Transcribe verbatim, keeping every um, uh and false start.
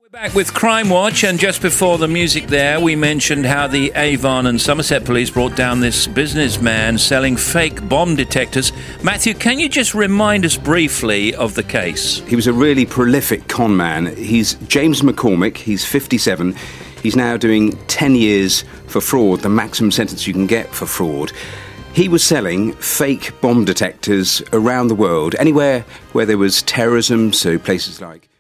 Back with Crime Watch, and just before the music there, we mentioned how the Avon and Somerset police brought down this businessman selling fake bomb detectors. Matthew, can you just remind us briefly of the case? He was a really prolific con man. He's James McCormick, he's fifty-seven. He's now doing ten years for fraud, the maximum sentence you can get for fraud. He was selling fake bomb detectors around the world, anywhere where there was terrorism, so places like